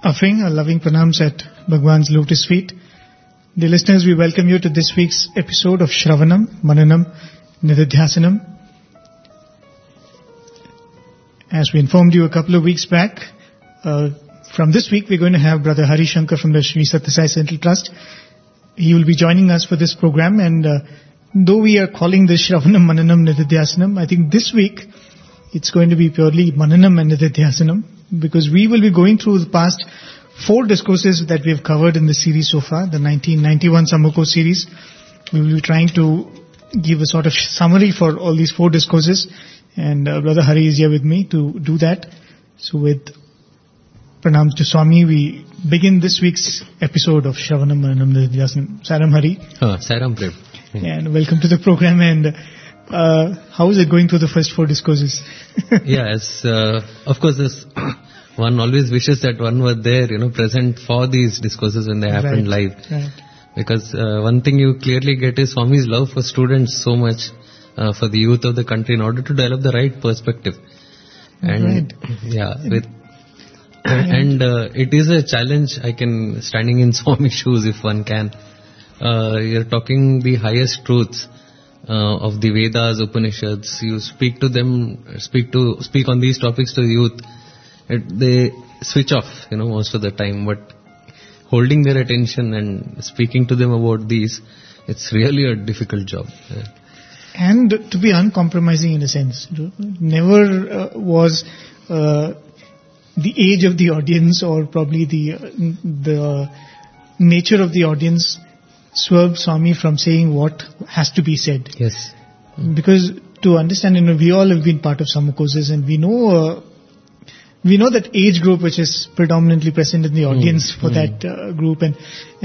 offering our loving pranams at Bhagwan's lotus feet. Dear listeners, we welcome you to this week's episode of Shravanam, Mananam, Nididhyasanam. As we informed you a couple of weeks back, from this week we're going to have Brother Hari Shankar from the Sri Sathya Sai Central Trust. He will be joining us for this program, and though we are calling this Shravanam, Mananam, Nididhyasanam, I think this week it's going to be purely Mananam and Nididhyasanam, because we will be going through the past 4 discourses that we have covered in the series so far, the 1991 Sammoko series. We will be trying to give a sort of summary for all these 4 discourses, and Brother Hari is here with me to do that. So with pranams to Swami, we begin this week's episode of Shravanam Mananam Nididhyasanam. Saram Hari. Saram Prem. And welcome to the program. And how is it going through the first 4 discourses? Yes, of course, this one always wishes that one were there, present for these discourses when they happened live. Right. Because one thing you clearly get is Swami's love for students so much, for the youth of the country, in order to develop the right perspective. And and it is a challenge. I can, standing in Swami's shoes, if one can. You're talking the highest truths of the Vedas, Upanishads. You speak to them, speak on these topics to the youth. They switch off, most of the time. But holding their attention and speaking to them about these, it's really a difficult job. And to be uncompromising in a sense. Never was the age of the audience, or probably the nature of the audience, swerve Swami from saying what has to be said. Yes. Because to understand, we all have been part of Sammokoses, and we know that age group which is predominantly present in the audience for that group, and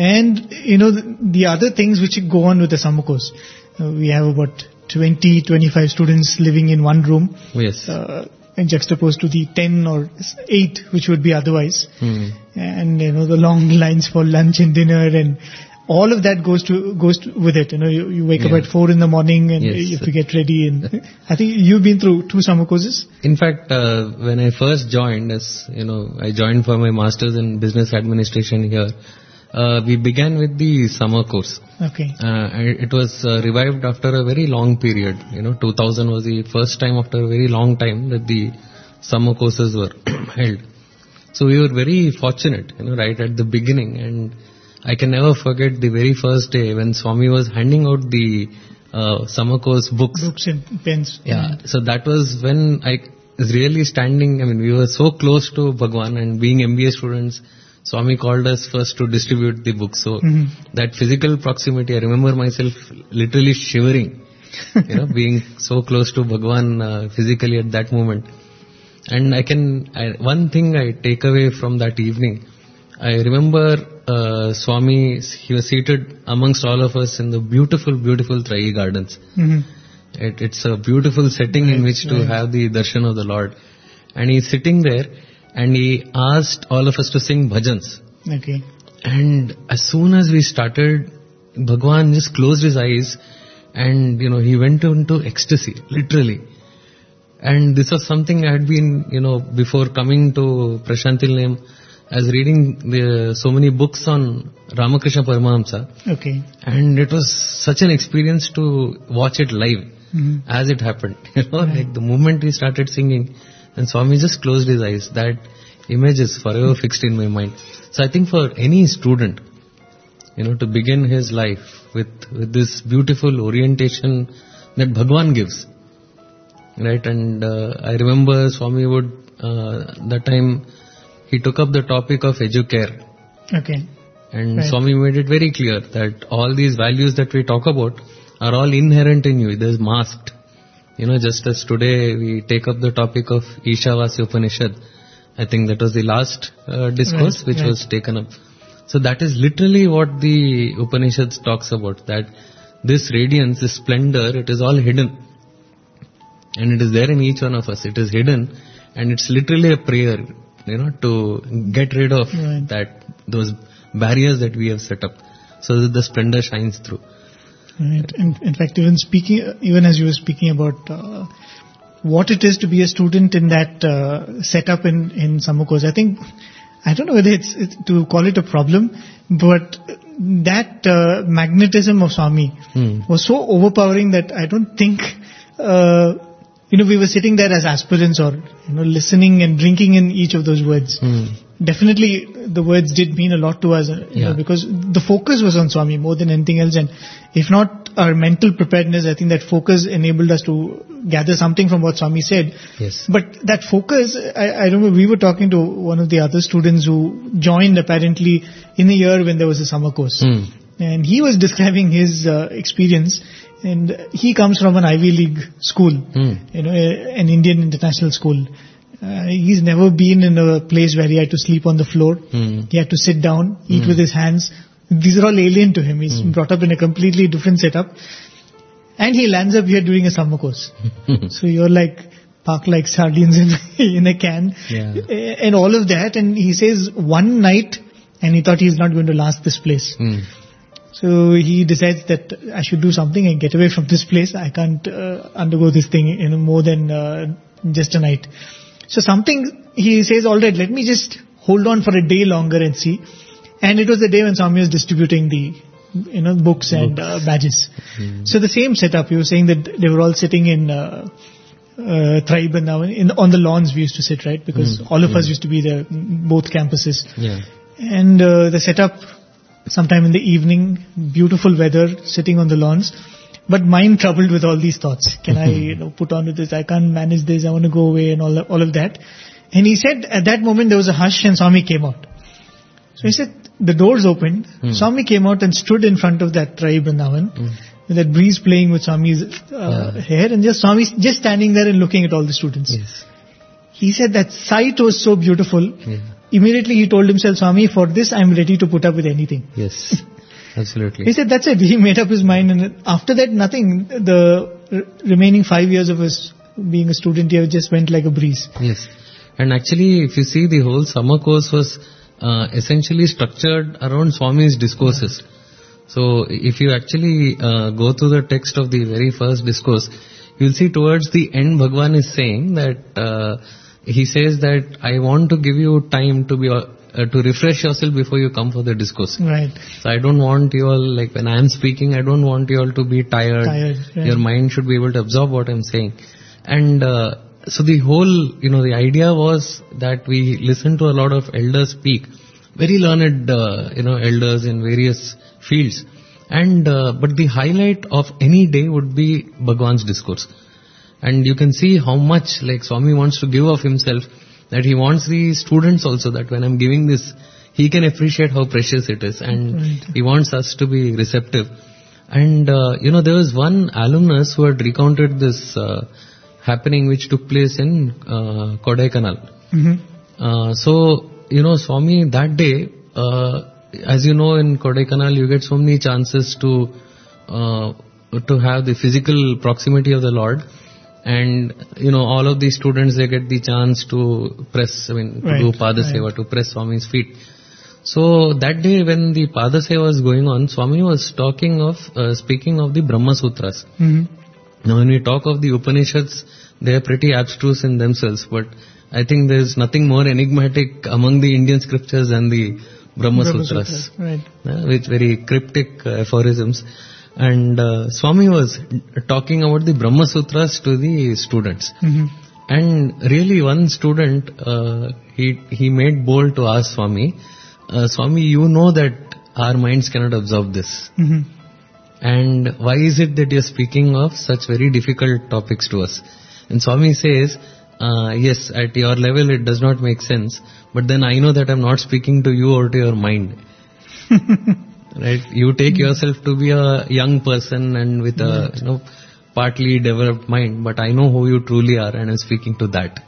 the other things which go on with the Sammokos. We have about 20-25 students living in one room. Yes. And juxtaposed to the 10 or 8 which would be otherwise. And the long lines for lunch and dinner, and all of that goes with it. You wake up at 4 in the morning, and you have to get ready. And I think you've been through 2 Sammokoses. In fact, when I first joined, I joined for my master's in business administration here. We began with the summer course. Okay. It was revived after a very long period. 2000 was the first time after a very long time that the summer courses were held. So we were very fortunate, right at the beginning. And I can never forget the very first day when Swami was handing out the summer course books. Books and pens. Yeah. So that was when I was really standing. We were so close to Bhagwan, and being MBA students, Swami called us first to distribute the books. So that physical proximity, I remember myself literally shivering, being so close to Bhagwan physically at that moment. And one thing I take away from that evening, I remember Swami, he was seated amongst all of us in the beautiful, beautiful Trayi Gardens. It's a beautiful setting in which to have the darshan of the Lord. And he's sitting there, and he asked all of us to sing bhajans. Okay. And as soon as we started, Bhagwan just closed his eyes, and he went into ecstasy, literally. And this was something I had been, before coming to Prashanthi Nilayam, I was reading so many books on Ramakrishna Paramahamsa. Okay. And it was such an experience to watch it live as it happened. Like the moment he started singing, and Swami just closed his eyes. That image is forever fixed in my mind. So I think for any student, to begin his life with this beautiful orientation that Bhagwan gives, right? And I remember Swami would, that time, he took up the topic of educare. Okay. And Swami made it very clear that all these values that we talk about are all inherent in you. It is masked. Just as today we take up the topic of Ishavasya Upanishad. I think that was the last discourse which was taken up. So that is literally what the Upanishads talks about. That this radiance, this splendor, it is all hidden. And it is there in each one of us. It is hidden. And it's literally a prayer, to get rid of those barriers that we have set up, so that the splendor shines through. Right. In fact, even as you were speaking about what it is to be a student in that setup in Sammokos, I think I don't know whether it's to call it a problem, but that magnetism of Swami was so overpowering that I don't think, we were sitting there as aspirants or, listening and drinking in each of those words. Definitely the words did mean a lot to us, because the focus was on Swami more than anything else. And if not our mental preparedness, I think that focus enabled us to gather something from what Swami said. Yes. But that focus, I remember we were talking to one of the other students who joined apparently in a year when there was a summer course. And he was describing his experience. And he comes from an Ivy League school, an Indian international school. He's never been in a place where he had to sleep on the floor. He had to sit down, eat with his hands. These are all alien to him. He's brought up in a completely different setup. And he lands up here doing a summer course. So you're parked like sardines in a can. And all of that. And he says one night, and he thought he's not going to last this place. So he decides that I should do something and get away from this place. I can't undergo this thing in more than just a night. So he says, all right, let me just hold on for a day longer and see. And it was the day when Swami was distributing the, books and badges. So the same setup, you were saying that they were all sitting in Tribe and now on the lawns we used to sit, right? Because all of us used to be there, both campuses. And the setup, sometime in the evening, beautiful weather, sitting on the lawns. But mind troubled with all these thoughts. Can I, put on with this? I can't manage this. I want to go away and all of that. And he said at that moment there was a hush and Swami came out. So he said the doors opened. Swami came out and stood in front of that Tribe Vrindavan with that breeze playing with Swami's hair and just Swami just standing there and looking at all the students. He said that sight was so beautiful. Immediately he told himself, Swami, for this I'm ready to put up with anything. Yes. Absolutely. He said that's it. He made up his mind, and after that nothing. The remaining 5 years of his being a student here just went like a breeze. Yes. And actually, if you see, the whole summer course was essentially structured around Swami's discourses. So if you actually go through the text of the very first discourse, you'll see towards the end Bhagwan is saying that he says that I want to give you time to be to refresh yourself before you come for the discourse. Right. So I don't want you all, when I am speaking, I don't want you all to be tired. Right. Your mind should be able to absorb what I'm saying. And so the whole, the idea was that we listen to a lot of elders speak, very learned, elders in various fields. And but the highlight of any day would be Bhagwan's discourse. And you can see how much Swami wants to give of himself, that he wants the students also, that when I'm giving this, he can appreciate how precious it is. And he wants us to be receptive. And, there was one alumnus who had recounted this happening which took place in Kodaikanal. So, Swami that day, as you know, in Kodaikanal you get so many chances to have the physical proximity of the Lord. And, all of these students, they get the chance to press, to do Padaseva, to press Swami's feet. So that day when the Padaseva was going on, Swami was speaking of the Brahma Sutras. Now when we talk of the Upanishads, they are pretty abstruse in themselves, but I think there's nothing more enigmatic among the Indian scriptures than the Brahma Sutras. With very cryptic aphorisms. And Swami was talking about the Brahma Sutras to the students. And really one student, he made bold to ask Swami, Swami, you know that our minds cannot absorb this. And why is it that you're speaking of such very difficult topics to us? And Swami says, yes, at your level it does not make sense, but then I know that I'm not speaking to you or to your mind. Right? You take yourself to be a young person and with a partly developed mind, but I know who you truly are and I'm speaking to that.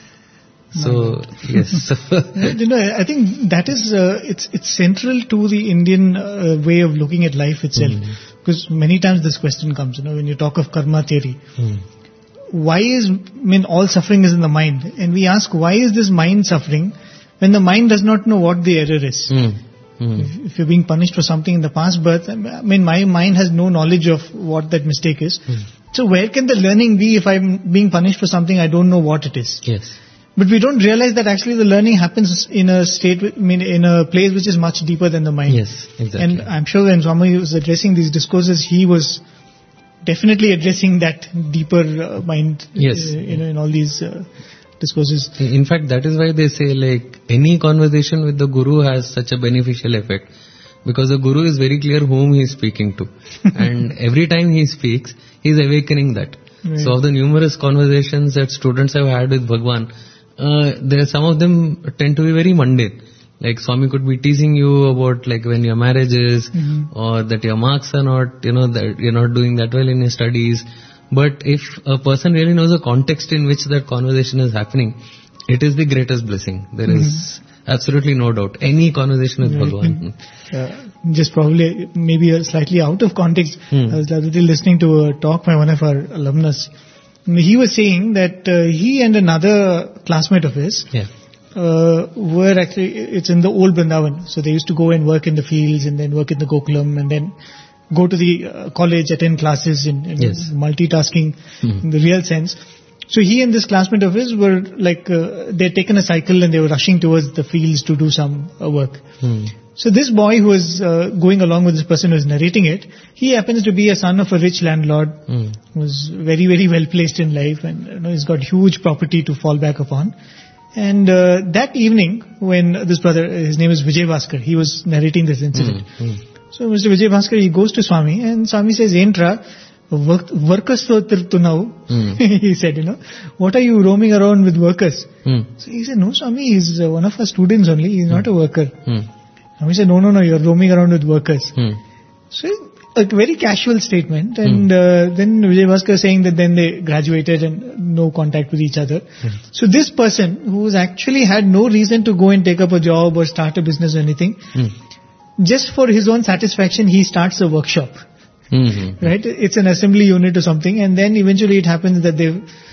So, yes. I think that is, it's central to the Indian way of looking at life itself. Because many times this question comes, when you talk of karma theory. Why all suffering is in the mind. And we ask, why is this mind suffering when the mind does not know what the error is? If you're being punished for something in the past birth, my mind has no knowledge of what that mistake is. So where can the learning be if I'm being punished for something I don't know what it is? Yes. But we don't realize that actually the learning happens in a state, in a place which is much deeper than the mind. Yes, exactly. And I'm sure when Swami was addressing these discourses, he was definitely addressing that deeper mind. Yes. In all these discourses. In fact, that is why they say like any conversation with the Guru has such a beneficial effect, because the Guru is very clear whom he is speaking to, and every time he speaks, he is awakening that. Right. So of the numerous conversations that students have had with Bhagwan, some of them tend to be very mundane. Like Swami could be teasing you about like when your marriage is, or that your marks are not, that you're not doing that well in your studies. But if a person really knows the context in which that conversation is happening, it is the greatest blessing. There is absolutely no doubt. Any conversation with Bhagwan. Just probably maybe slightly out of context. I was the other day listening to a talk by one of our alumnus. He was saying that he and another classmate of his were actually, it's in the old Vrindavan. So they used to go and work in the fields and then work in the Gokulam and then go to the college, attend classes in multitasking in the real sense. So he and this classmate of his were like, they'd taken a cycle and they were rushing towards the fields to do some work. So this boy who was going along with this person who was narrating it, he happens to be a son of a rich landlord, who's very, very well placed in life, and he's got huge property to fall back upon. And that evening, when this brother, his name is Vijay Bhaskar, he was narrating this incident. So Mr. Vijay Bhaskar, he goes to Swami, and Swami says, "Entra, workers to now." He said, "What are you roaming around with workers?" So he said, "No, Swami, he's one of our students only. He's not a worker." Swami said, No, you're roaming around with workers." So a very casual statement. And then Vijay Bhaskar saying that then they graduated and no contact with each other. So this person, who's actually had no reason to go and take up a job or start a business or anything, just for his own satisfaction, he starts a workshop. Right? It's an assembly unit or something, and then eventually it happens that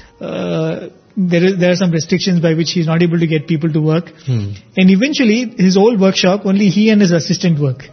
there are some restrictions by which he's not able to get people to work. And eventually, his old workshop, only he and his assistant work.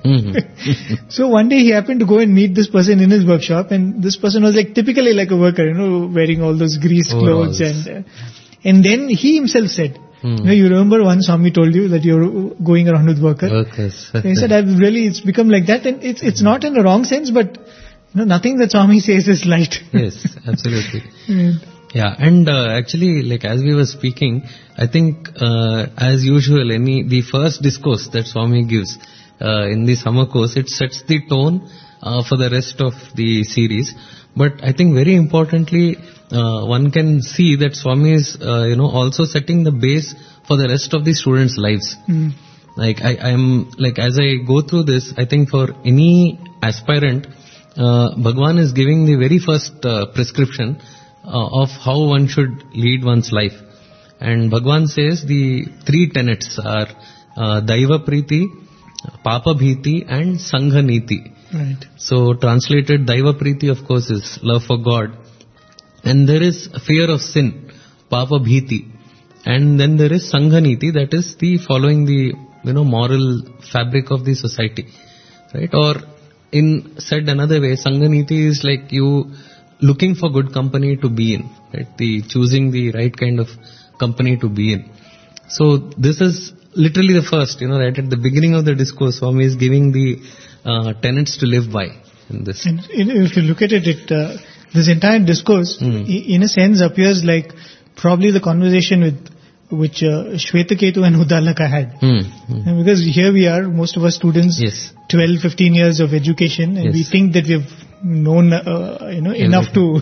So one day he happened to go and meet this person in his workshop, and this person was like typically like a worker, wearing all those greased clothes. And then he himself said, you remember once Swami told you that you're going around with workers. He said, it's become like that, and it's not in a wrong sense, but nothing that Swami says is light. Yes, absolutely. Yeah, and actually, like as we were speaking, I think as usual, the first discourse that Swami gives in the summer course, it sets the tone for the rest of the series. But I think very importantly, one can see that Swami is, also setting the base for the rest of the students' lives. Like I'm like as I go through this, I think for any aspirant, Bhagwan is giving the very first prescription of how one should lead one's life. And Bhagwan says the three tenets are Daiva Priti, Papa Bhiti and Sangha Niti. Right. So translated, Daiva Priti of course is love for God. And there is fear of sin, Papa Bhiti. And then there is Sangha Niti, that is the following the moral fabric of the society. Right? Or in said another way, Sangha Niti is like you looking for good company to be in, right? Choosing the right kind of company to be in. So this is literally the first, right at the beginning of the discourse, Swami is giving the tenets to live by in this. And if you look at it, this entire discourse, in a sense, appears like probably the conversation which Shvetaketu and Uddalaka had. And because here we are, most of us students, 12, 15 years of education, and we think that we've known, enough to,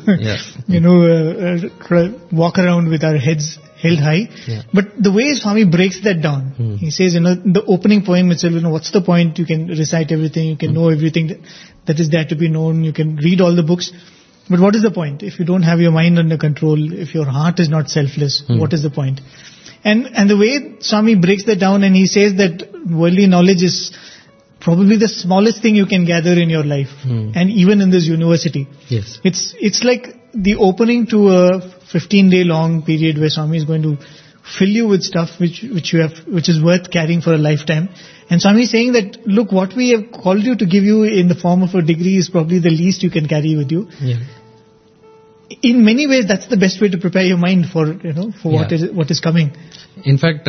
walk around with our heads held high. But the way Swami breaks that down, he says, the opening poem itself, what's the point? You can recite everything, you can know everything that is there to be known, you can read all the books. But what is the point? If you don't have your mind under control, if your heart is not selfless, what is the point? And the way Swami breaks that down, and he says that worldly knowledge is probably the smallest thing you can gather in your life, and even in this university. Yes. It's like the opening to a 15-day long period where Swami is going to fill you with stuff which is worth carrying for a lifetime. And Swami is saying that, look, what we have called you to give you in the form of a degree is probably the least you can carry with you. in many ways, that's the best way to prepare your mind for what is coming. In fact,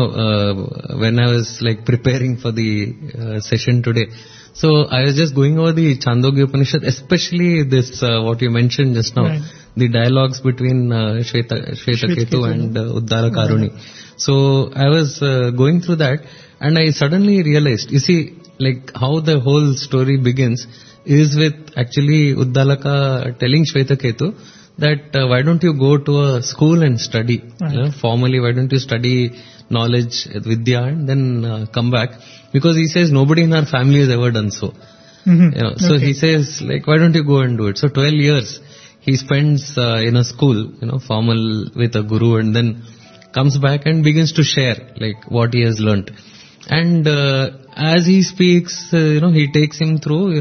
when I was like preparing for the session today, so I was just going over the Chandogya Upanishad, especially this, what you mentioned just now, the dialogues between Shvetaketu and Uddara Karuni. So I was going through that, and I suddenly realized, you see, like how the whole story begins is with actually Uddalaka telling Shvetaketu that why don't you go to a school and study, formally, why don't you study knowledge, Vidya, and then come back, because he says nobody in our family has ever done so. So he says, like, why don't you go and do it? So 12 years he spends in a school, formal with a guru, and then comes back and begins to share like what he has learnt. And as he speaks, he takes him through,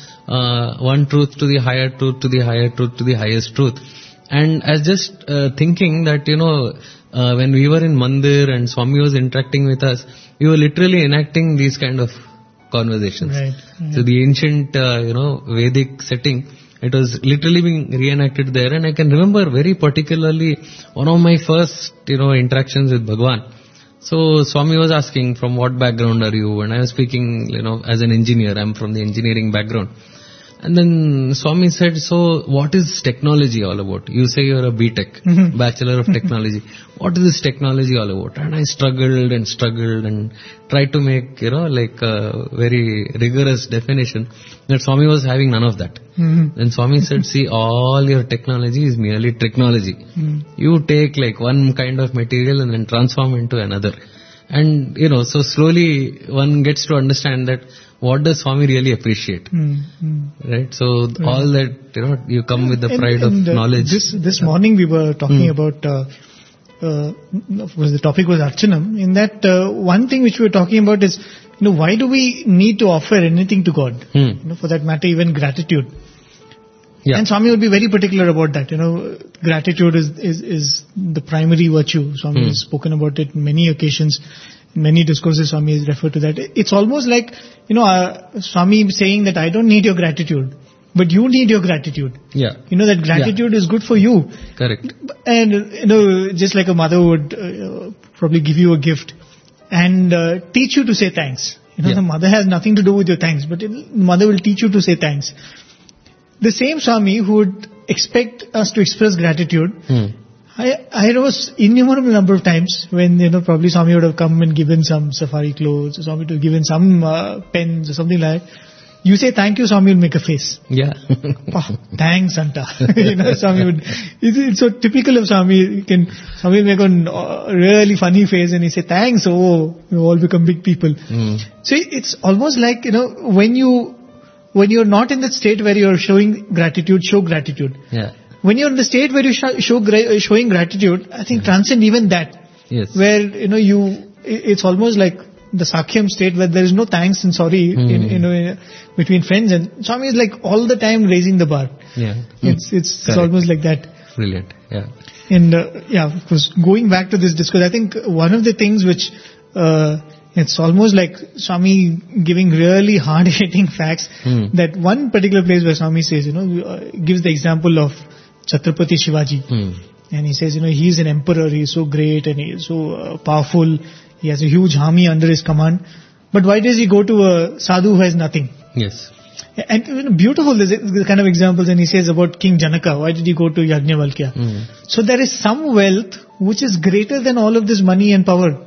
one truth to the higher truth, to the higher truth, to the highest truth. And I was just thinking that, when we were in Mandir and Swami was interacting with us, we were literally enacting these kind of conversations. Right. So the ancient, Vedic setting, it was literally being reenacted there. And I can remember very particularly one of my first, interactions with Bhagwan. So Swami was asking, from what background are you? And I was speaking, as an engineer. I'm from the engineering background. And then Swami said, so what is technology all about? You say you're a BTech, Bachelor of Technology. What is this technology all about? And I struggled and tried to make, like a very rigorous definition. That Swami was having none of that. Then Swami said, see, all your technology is merely technology. You take like one kind of material and then transform into another. And, so slowly one gets to understand that what does Swami really appreciate? Right? So all that, you come with the pride of knowledge. This morning we were talking about, the topic was Archanam. In that, one thing which we were talking about is, why do we need to offer anything to God? For that matter, even gratitude. Yeah. And Swami would be very particular about that. Gratitude is the primary virtue. Swami has spoken about it many occasions. In many discourses, Swami has referred to that. It's almost like, Swami saying that I don't need your gratitude, but you need your gratitude. Yeah. That gratitude is good for you. Correct. And, just like a mother would probably give you a gift and teach you to say thanks. The mother has nothing to do with your thanks, but the mother will teach you to say thanks. The same Swami who would expect us to express gratitude, I was innumerable number of times when, probably Swami would have come and given some safari clothes, or Swami would have given some pens or something like that. You say thank you, Swami will make a face. Yeah. Oh, thanks, Santa. Swami would, it's so typical of Swami. Swami will make a really funny face and he say thanks, oh, you all become big people. So it's almost like, when you're not in that state where you're showing gratitude, show gratitude. Yeah. When you're in the state where you're showing gratitude, I think transcend even that. Yes. Where, it's almost like the Sakhyam state where there is no thanks and sorry between friends, and Swami is like all the time raising the bar. Yeah. It's almost like that. Brilliant. Yeah. And of course, going back to this discourse, I think one of the things which it's almost like Swami giving really hard-hitting facts. That one particular place where Swami says, gives the example of Chhatrapati Shivaji. And he says, he is an emperor, he is so great and he is so powerful. He has a huge army under his command. But why does he go to a sadhu who has nothing? Yes. And beautiful, this kind of examples. And he says about King Janaka, why did he go to Yajnavalkya? So there is some wealth which is greater than all of this money and power.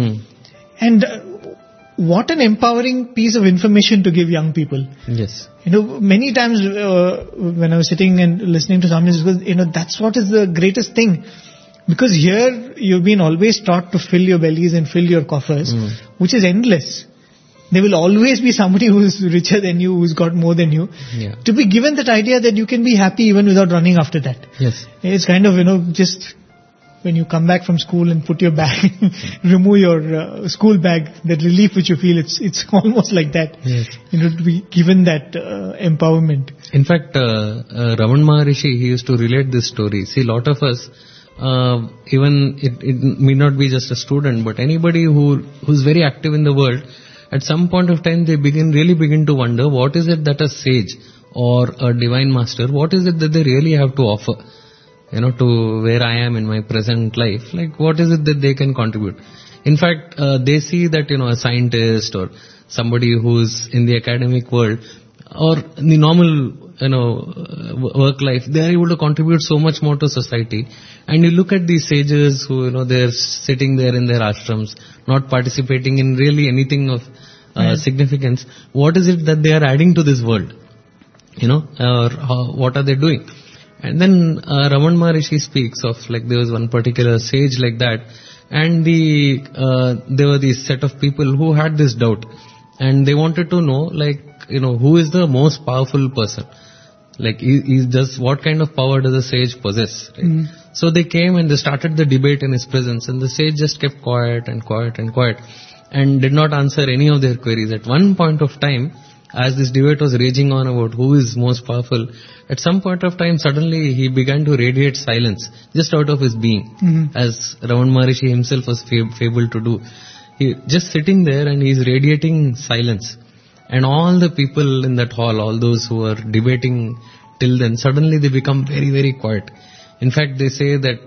And what an empowering piece of information to give young people. Yes. Many times when I was sitting and listening to Swami, that's what is the greatest thing. Because here you've been always taught to fill your bellies and fill your coffers, which is endless. There will always be somebody who is richer than you, who's got more than you. Yeah. To be given that idea that you can be happy even without running after that. Yes. It's kind of, just when you come back from school and put your bag, remove your school bag, that relief which you feel, it's almost like that. Yes. To be given that empowerment. In fact, Raman Maharishi, he used to relate this story. See, a lot of us, even it may not be just a student, but anybody who's very active in the world, at some point of time they really begin to wonder, what is it that a sage or a divine master, what is it that they really have to offer? to where I am in my present life, like what is it that they can contribute? In fact, they see that, a scientist or somebody who's in the academic world or the normal, work life, they are able to contribute so much more to society. And you look at these sages who, they're sitting there in their ashrams, not participating in really anything of significance. What is it that they are adding to this world? Or what are they doing? And then Raman Maharishi speaks of, like, there was one particular sage like that, and there were these set of people who had this doubt, and they wanted to know, like, who is the most powerful person? Like, what kind of power does a sage possess? Right? So they came and they started the debate in his presence, and the sage just kept quiet and quiet and quiet, and did not answer any of their queries. At one point of time, as this debate was raging on about who is most powerful, at some point of time, suddenly he began to radiate silence just out of his being, as Raman Maharishi himself was fabled to do. He just sitting there and he's radiating silence. And all the people in that hall, all those who were debating till then, suddenly they become very, very quiet. In fact, they say that,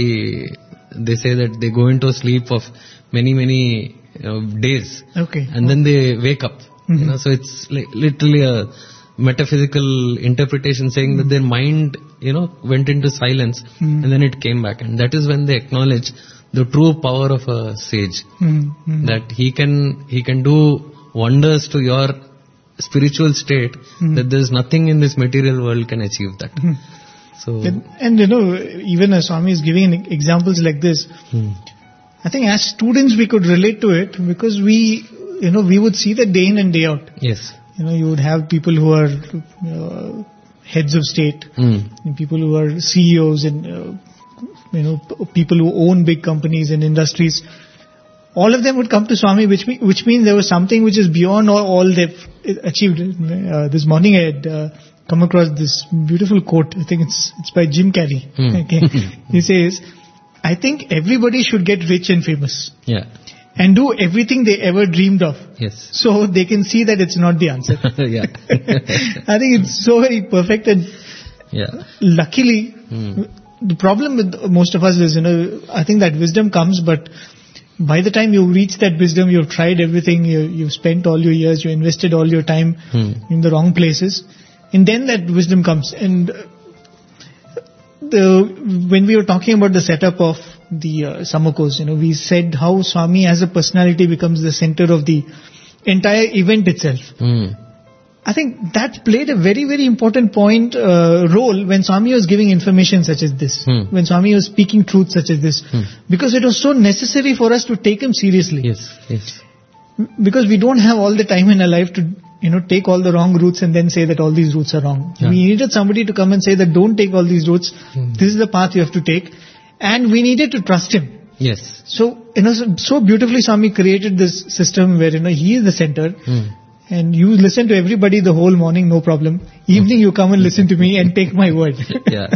they go into a sleep of many, many days. Okay. And then they wake up. So it's like literally a metaphysical interpretation saying that their mind, went into silence and then it came back. And that is when they acknowledge the true power of a sage. That he can do wonders to your spiritual state, that there's nothing in this material world can achieve that. So, and even as Swami is giving examples like this, I think as students we could relate to it, because we would see that day in and day out. Yes. You would have people who are heads of state, people who are CEOs, and people who own big companies and industries. All of them would come to Swami, which means there was something which is beyond all they've achieved. This morning I had come across this beautiful quote. I think it's by Jim Carrey. Okay. He says, "I think everybody should get rich and famous." Yeah. And do everything they ever dreamed of. Yes. So they can see that it's not the answer. Yeah. I think it's so very perfect, and luckily, the problem with most of us is, I think that wisdom comes, but by the time you reach that wisdom, you've tried everything, you've spent all your years, you invested all your time in the wrong places, and then that wisdom comes. And when we were talking about the setup of the Samakos, we said how Swami as a personality becomes the center of the entire event itself. I think that played a very, very important role when Swami was giving information such as this, when Swami was speaking truth such as this, because it was so necessary for us to take him seriously. Yes. Because we don't have all the time in our life to take all the wrong routes and then say that all these routes are wrong. Yeah. We needed somebody to come and say that don't take all these routes. This is the path you have to take. And we needed to trust him. Yes. So, so beautifully Swami created this system where, he is the center. And you listen to everybody the whole morning, no problem. Evening you come and listen to me and take my word. Yeah.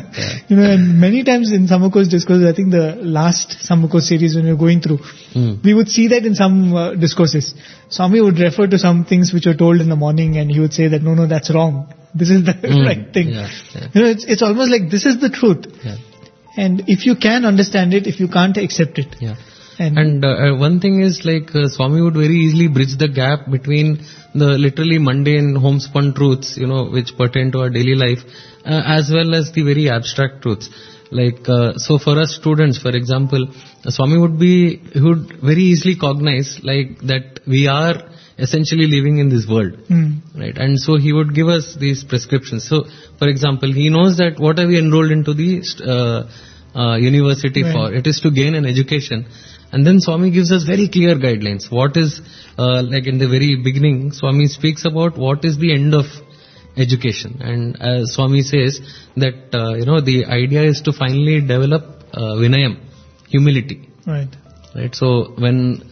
And many times in Samakos discourse, I think the last Samakos series when we were going through, we would see that in some discourses. Swami would refer to some things which were told in the morning, and he would say that, no, that's wrong. This is the right thing. Yeah. It's almost like this is the truth. Yeah. And if you can understand it, if you can't, accept it. Yeah. And one thing is, like, Swami would very easily bridge the gap between the literally mundane homespun truths, which pertain to our daily life, as well as the very abstract truths. Like, so for us students, for example, Swami would very easily cognize, like, that we are essentially living in this world, right? And so he would give us these prescriptions. So, for example, he knows that what are we enrolled into the university for? It is to gain an education. And then Swami gives us very clear guidelines. What is, like in the very beginning, Swami speaks about what is the end of education. And Swami says that, the idea is to finally develop Vinayam, humility. Right. So when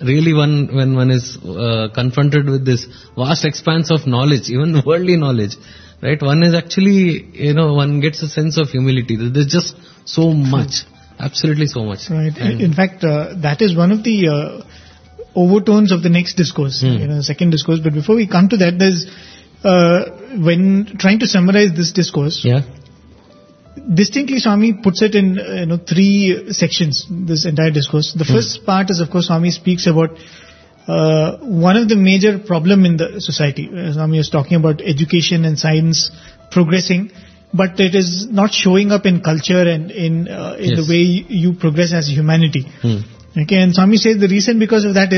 one is confronted with this vast expanse of knowledge, even worldly knowledge, right, one is actually, one gets a sense of humility. There's just so much. Absolutely so much. Right. In fact, that is one of the overtones of the next discourse, second discourse. But before we come to that, there's when trying to summarize this discourse, distinctly Swami puts it in 3 sections, this entire discourse. The first part is, of course, Swami speaks about one of the major problem in the society. Swami is talking about education and science progressing, but it is not showing up in culture and in the way you progress as humanity. Okay, and Swami says the reason for that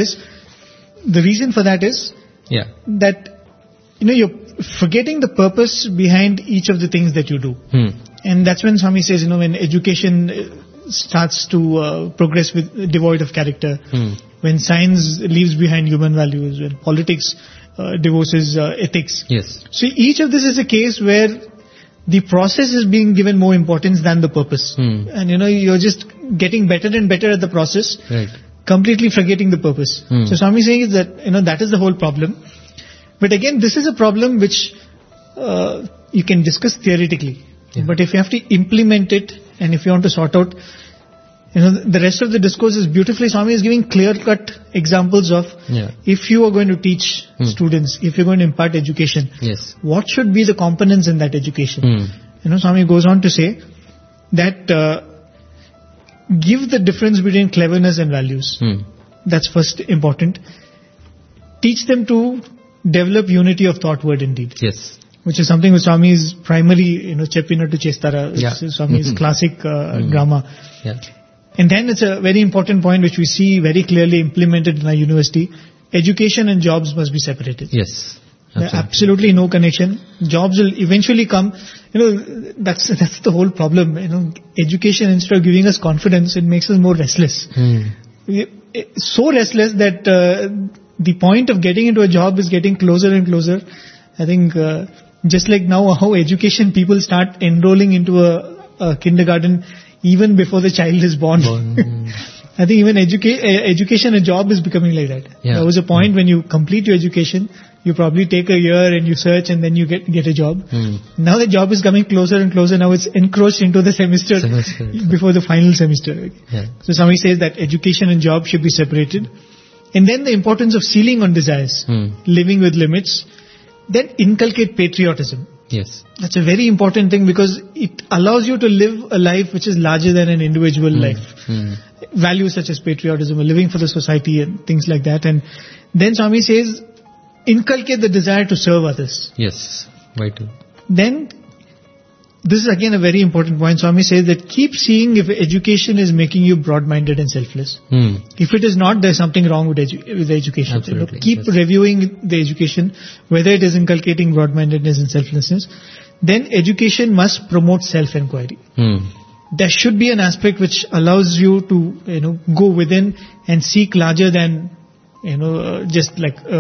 is that you're forgetting the purpose behind each of the things that you do. And that's when Swami says, when education starts to progress with devoid of character, when science leaves behind human values, when politics divorces ethics. Yes. So each of this is a case where the process is being given more importance than the purpose. And you're just getting better and better at the process, right, completely forgetting the purpose. So Swami is saying that that is the whole problem. But again, this is a problem which you can discuss theoretically. But if you have to implement it, and if you want to sort out, the rest of the discourse is beautifully, Swami is giving clear-cut examples of if you are going to teach students, if you're going to impart education, what should be the components in that education. Swami goes on to say that give the difference between cleverness and values. That's first important. Teach them to develop unity of thought, word and deed. Which is something which Swami is primarily, Cheppina to Chestara, Swami's classic drama. And then it's a very important point which we see very clearly implemented in our university. Education and jobs must be separated. Absolutely no connection. Jobs will eventually come. That's the whole problem. Education, instead of giving us confidence, it makes us more restless. So restless that the point of getting into a job is getting closer and closer. I think just like now how education people start enrolling into a kindergarten even before the child is born. I think even education and job is becoming like that. There was a point when you complete your education, you probably take a year and you search and then you get a job. Now the job is coming closer and closer. Now it's encroached into the semester before the final semester. So somebody says that education and job should be separated. And then the importance of sealing on desires, living with limits. Then inculcate patriotism. That's a very important thing because it allows you to live a life which is larger than an individual life. Values such as patriotism, or living for the society and things like that. And then Swami says, inculcate the desire to serve others. Vital. Then, this is again a very important point. Swami says that keep seeing if education is making you broad-minded and selfless. If it is not, there's something wrong with the education. Absolutely. Keep reviewing the education, whether it is inculcating broad-mindedness and selflessness. Then education must promote self-inquiry. There should be an aspect which allows you to, go within and seek larger than, just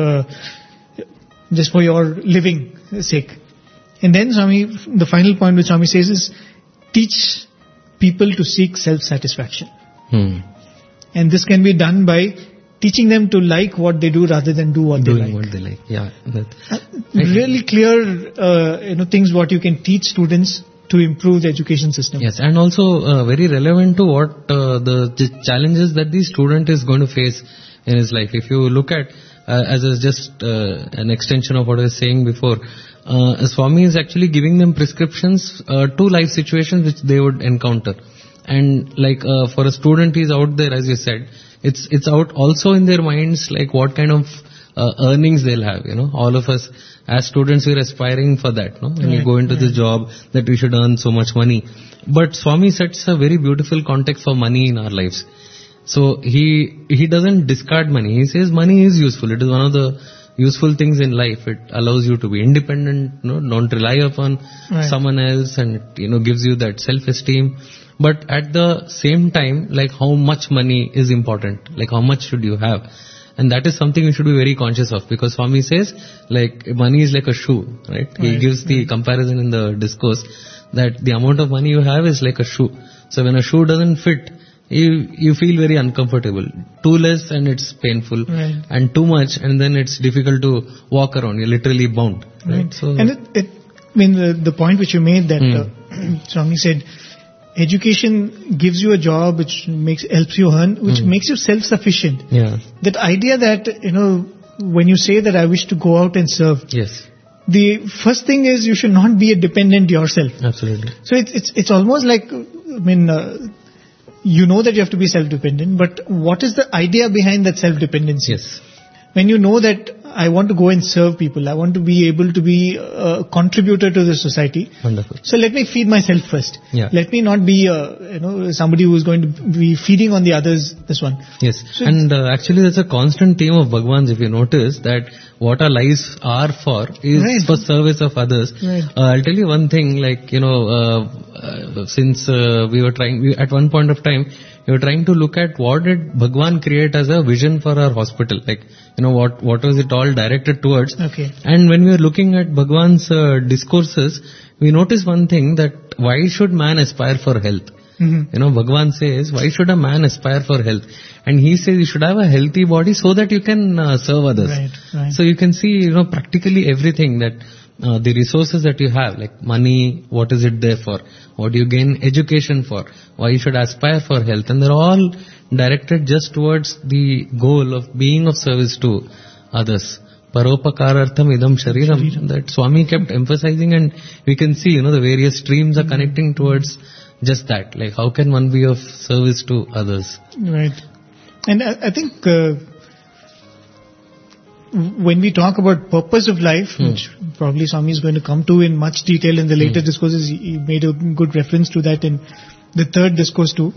for your living sake. And then the final point which Swami says is, teach people to seek self-satisfaction. And this can be done by teaching them to like what they do rather than do what they like. What they like. Really clear, things what you can teach students to improve the education system. And also very relevant to what the challenges that the student is going to face in his life. If you look at, as is just an extension of what I was saying before, Swami is actually giving them prescriptions to life situations which they would encounter. And for a student, he's out there, as you said, it's out also in their minds, like what kind of earnings they'll have. All of us as students, we're aspiring for that. When you go into the job, that we should earn so much money. But Swami sets a very beautiful context for money in our lives. So he doesn't discard money. He says money is useful. It is one of the useful things in life. It allows you to be independent, don't rely upon someone else, and gives you that self-esteem. But at the same time, how much money is important, how much should you have? And that is something we should be very conscious of, because Swami says, money is like a shoe, right? He gives the comparison in the discourse that the amount of money you have is like a shoe. So when a shoe doesn't fit, you feel very uncomfortable. Too less and it's painful, and too much and then it's difficult to walk around. You're literally bound. Right? So, and the point which you made that Swami said, education gives you a job which helps you earn, which makes you self-sufficient. That idea that, when you say that I wish to go out and serve, the first thing is you should not be a dependent yourself. Absolutely. So it's almost like, you know that you have to be self-dependent, but what is the idea behind that self-dependency? Yes. When you know that I want to go and serve people, I want to be able to be a contributor to the society. Wonderful. So let me feed myself first. Yeah. Let me not be, somebody who is going to be feeding on the others. This one. Yes. So And actually that's a constant theme of Bhagwan's, if you notice, that what our lives are for is Right. for service of others. Right. I'll tell you one thing, since at one point of time, we were trying to look at what did Bhagwan create as a vision for our hospital, what was it all directed towards. Okay. And when we were looking at Bhagwan's discourses, we noticed one thing, that why should man aspire for health? Mm-hmm. Bhagwan says, why should a man aspire for health? And he says you should have a healthy body so that you can serve others. Right. So you can see, practically everything that the resources that you have, like money, what is it there for? What do you gain education for? Why you should aspire for health? And they're all directed just towards the goal of being of service to others. Paropakarartham idam shariram, that Swami kept emphasizing, and we can see, the various streams are connecting towards just that. Like, how can one be of service to others? Right. And I think when we talk about purpose of life, which probably Swami is going to come to in much detail in the later discourses, he made a good reference to that in the third discourse too.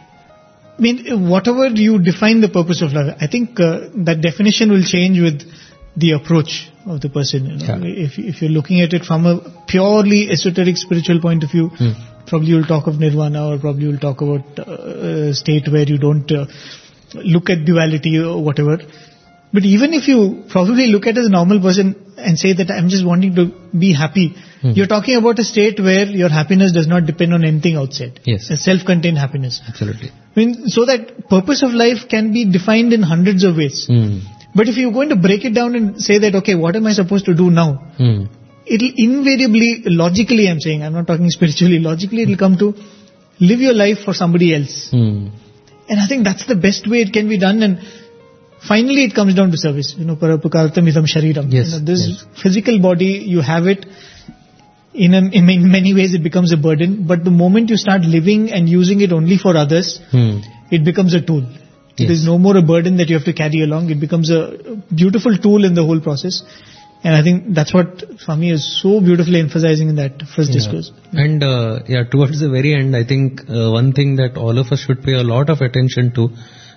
I mean, whatever you define the purpose of life, I think that definition will change with the approach of the person. Yeah. If you're looking at it from a purely esoteric spiritual point of view, probably you'll talk of nirvana, or probably you'll talk about a state where you don't look at duality or whatever. But even if you probably look at as a normal person and say that I'm just wanting to be happy, you're talking about a state where your happiness does not depend on anything outside. Yes. A self-contained happiness. Absolutely. I mean, so that purpose of life can be defined in hundreds of ways. But if you're going to break it down and say that, okay, what am I supposed to do now? It'll invariably, logically I'm saying, I'm not talking spiritually, logically it'll come to live your life for somebody else. And I think that's the best way it can be done. And finally it comes down to service. Parapukartam idam shariram. Yes. This physical body, you have it. In many ways it becomes a burden. But the moment you start living and using it only for others, it becomes a tool. It is no more a burden that you have to carry along. It becomes a beautiful tool in the whole process. And I think that's what Swami is so beautifully emphasizing in that first discourse. And towards the very end, I think one thing that all of us should pay a lot of attention to,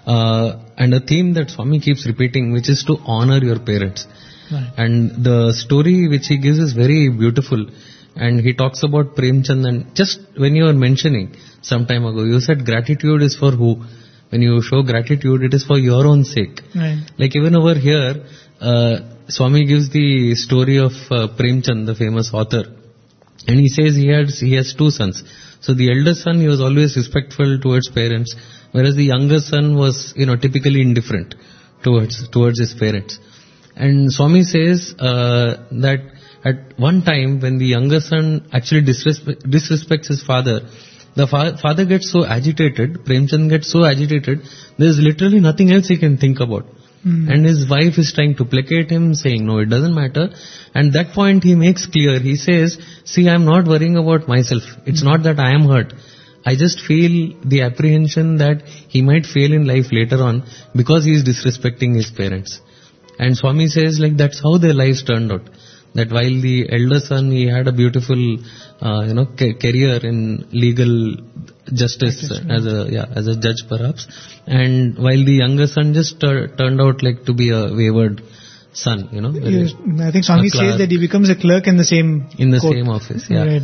and a theme that Swami keeps repeating, which is to honor your parents. Right. And the story which he gives is very beautiful. And he talks about Premchand, and just when you were mentioning some time ago, you said gratitude is for who? When you show gratitude, it is for your own sake. Right. Like even over here, Swami gives the story of Premchand, the famous author. And he says he has two sons. So the elder son, he was always respectful towards parents, whereas the younger son was, typically indifferent towards his parents. And Swami says that at one time when the younger son actually disrespects his father, the father gets so agitated, Premchand gets so agitated, there's literally nothing else he can think about. And his wife is trying to placate him, saying, no, it doesn't matter. And that point he makes clear. He says, see, I'm not worrying about myself. It's not that I am hurt. I just feel the apprehension that he might fail in life later on because he is disrespecting his parents. And Swami says, that's how their lives turned out. That while the elder son, he had a beautiful, career in legal justice as a judge perhaps. And while the younger son just turned out to be a wayward son, Yes, I think Swami says that he becomes a clerk in the same same office. Yeah. Right.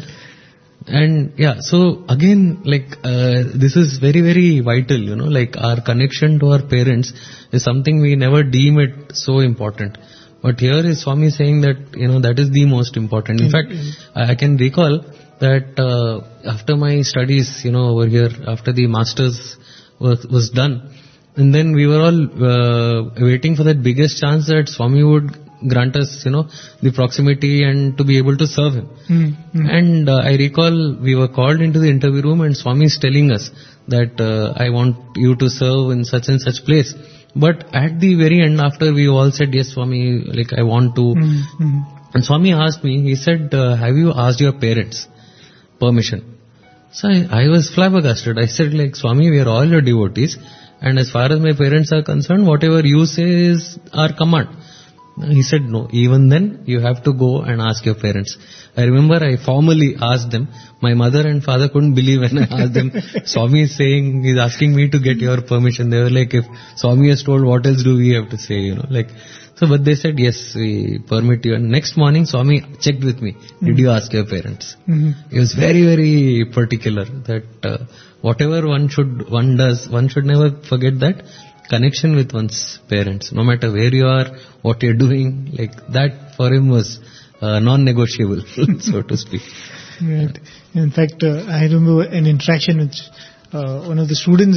And so again, this is very, very vital, our connection to our parents is something we never deem it so important. But here is Swami saying that, that is the most important. In fact, I can recall that after my studies, over here, after the master's was done, and then we were all waiting for that biggest chance that Swami would grant us, the proximity and to be able to serve him. And I recall we were called into the interview room and Swami is telling us that I want you to serve in such and such place. But at the very end, after we all said, yes, Swami, I want to, And Swami asked me, he said, have you asked your parents permission? So I was flabbergasted. I said, like, Swami, we are all your devotees, and as far as my parents are concerned, whatever you say is our command. He said, no, even then you have to go and ask your parents. I remember I formally asked them. My mother and father couldn't believe when I asked them, Swami is saying, he's asking me to get your permission. They were like, if Swami has told, what else do we have to say, like. So, but they said, yes, we permit you. And next morning, Swami checked with me, did you ask your parents? He was very, very particular that whatever one does, one should never forget that connection with one's parents. No matter where you are, what you're doing, like that for him was non-negotiable, so to speak. Right. In fact, I remember an interaction with one of the students,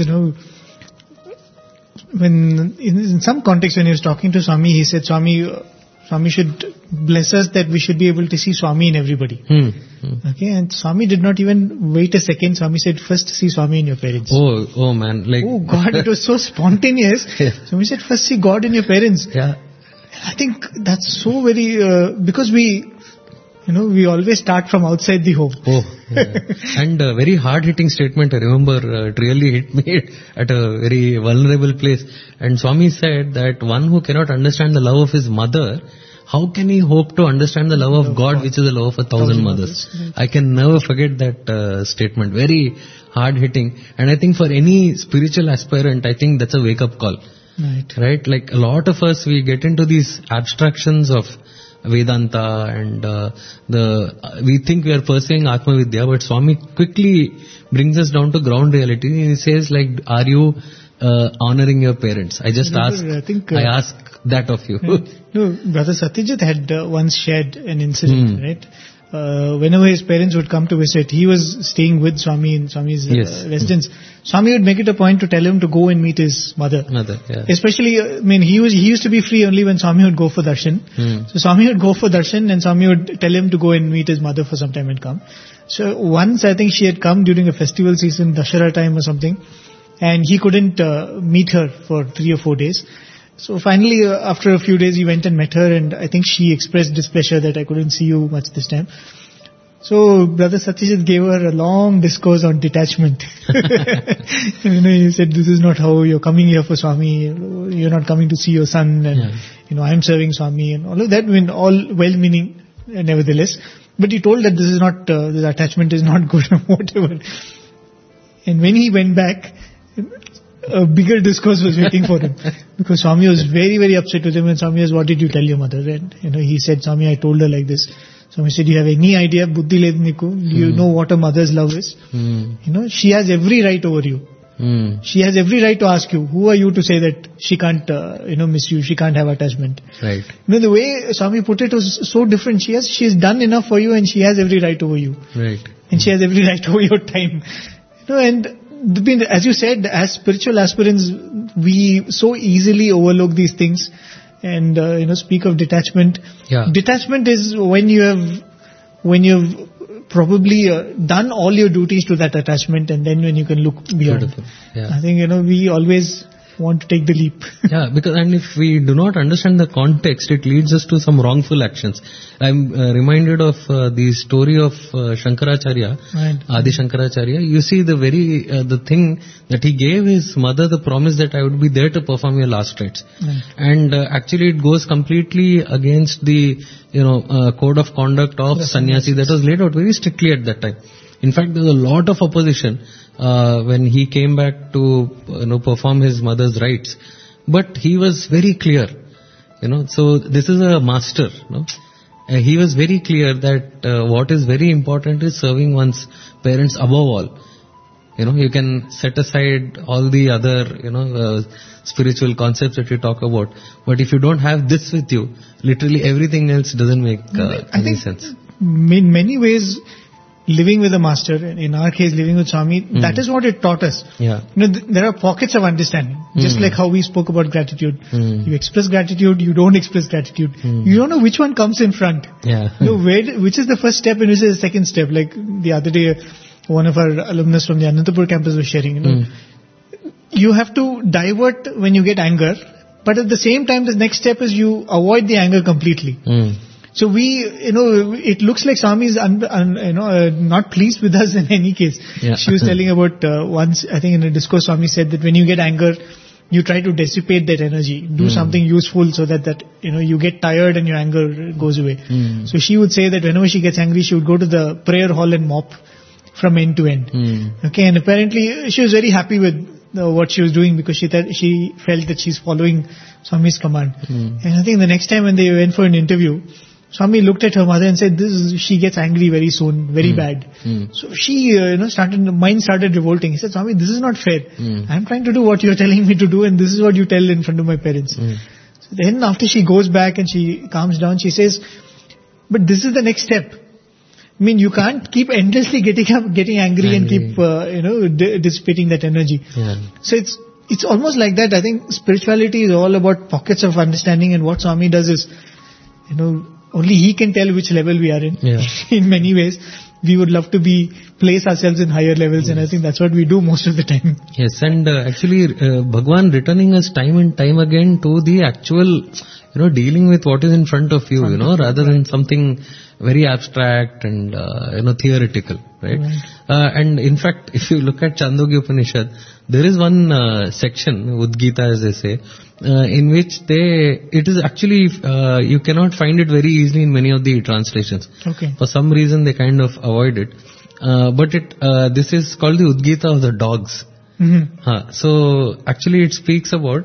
when in some context when he was talking to Swami, he said, Swami should bless us that we should be able to see Swami in everybody. Okay, and Swami did not even wait a second. Swami said, first see Swami in your parents. Oh man, like. Oh God, it was so spontaneous. Yeah. Swami said, first see God in your parents. Yeah. I think that's so very, because we always start from outside the home. Oh, yeah. And a very hard-hitting statement. I remember it really hit me at a very vulnerable place. And Swami said that one who cannot understand the love of his mother, how can he hope to understand the love of God, which is the love of 1,000 mothers? Right. I can never forget that statement. Very hard-hitting. And I think for any spiritual aspirant, I think that's a wake-up call. Right? Like a lot of us, we get into these abstractions of Vedanta and we think we are pursuing Atma Vidya, but Swami quickly brings us down to ground reality. He says, like, are you honoring your parents? I just ask that of you. No, Brother Satyajit had once shared an incident, right? Whenever his parents would come to visit, he was staying with Swami in Swami's residence. Swami would make it a point to tell him to go and meet his mother. Yeah. Especially, he used to be free only when Swami would go for darshan. So Swami would go for darshan and Swami would tell him to go and meet his mother for some time and come. So once I think she had come during a festival season, Dashara time or something, and he couldn't meet her for 3 or 4 days. So finally, after a few days, he went and met her, and I think she expressed displeasure that I couldn't see you much this time. So Brother Satyajit gave her a long discourse on detachment. He said, this is not how you're coming here for Swami, you're not coming to see your son, and I'm serving Swami, and all of that, all well-meaning nevertheless. But he told that this is not, this attachment is not good or whatever. And when he went back, a bigger discourse was waiting for him, because Swami was very, very upset with him, and Swami asked, what did you tell your mother? And he said, Swami, I told her like this. Swami said, do you have any idea, buddhi led niku? Do you know what a mother's love is? She has every right over you. She has every right to ask you, who are you to say that she can't, miss you, she can't have attachment. Right. The way Swami put it was so different. She has done enough for you, and she has every right over you. Right. And she has every right over your time. And as you said, as spiritual aspirants, we so easily overlook these things and, speak of detachment. Yeah. Detachment is when you've probably done all your duties to that attachment, and then when you can look beyond. Beautiful. Yeah. I think, we always want to take the leap. Yeah, and if we do not understand the context, it leads us to some wrongful actions. I'm reminded of the story of Shankaracharya, right. Adi Shankaracharya. You see the thing that he gave his mother the promise that I would be there to perform your last rites. Right. And actually it goes completely against the, code of conduct of sannyasi that was laid out very strictly at that time. In fact, there was a lot of opposition when he came back to perform his mother's rites. But he was very clear, so this is a master, he was very clear that what is very important is serving one's parents above all. You can set aside all the other, spiritual concepts that you talk about. But if you don't have this with you, literally everything else doesn't make any sense. In many ways, living with a master, in our case living with Swami, that is what it taught us. Yeah. There are pockets of understanding, just like how we spoke about gratitude. You express gratitude, you don't express gratitude. You don't know which one comes in front. Yeah. Which is the first step and which is the second step. Like the other day, one of our alumnus from the Anantapur campus was sharing, you have to divert when you get anger, but at the same time the next step is you avoid the anger completely. So it looks like Swami is, not pleased with us in any case. Yeah. She was telling about once, I think in a discourse, Swami said that when you get anger, you try to dissipate that energy, do something useful so that you get tired and your anger goes away. So she would say that whenever she gets angry, she would go to the prayer hall and mop from end to end. Okay, and apparently she was very happy with what she was doing because she felt that she's following Swami's command. And I think the next time when they went for an interview, Swami looked at her mother and said, she gets angry very soon, very bad. So she, mind started revolting. He said, Swami, this is not fair. I'm trying to do what you're telling me to do and this is what you tell in front of my parents. So then after she goes back and she calms down, she says, but this is the next step. I mean, you can't keep endlessly getting angry and keep, dissipating that energy. Yeah. So it's almost like that. I think spirituality is all about pockets of understanding, and what Swami does is, only he can tell which level we are in. Yeah. In many ways, we would love to place ourselves in higher levels, and I think that's what we do most of the time. Yes, and actually, Bhagwan returning us time and time again to the actual, dealing with what is in front of you, rather than something very abstract and, theoretical, right? And in fact, if you look at Chandogya Upanishad, there is one section, Udgita as they say, in which it is actually, you cannot find it very easily in many of the translations. Okay. For some reason they kind of avoid it. But this is called the Udgita of the dogs. So actually it speaks about,